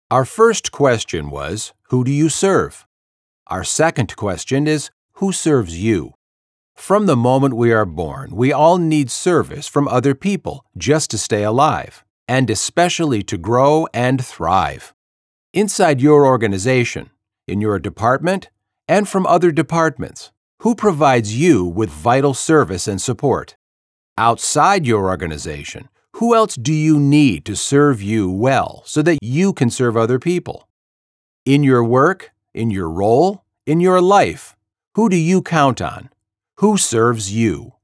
Our first question was, who do you serve? Our second question is, who serves you? From the moment we are born, we all need service from other people just to stay alive, and especially to grow and thrive. Inside your organization, in your department, and from other departments, who provides you with vital service and support? Outside your organization, who else do you need to serve you well so that you can serve other people? In your work, in your role, in your life, who do you count on? Who serves you?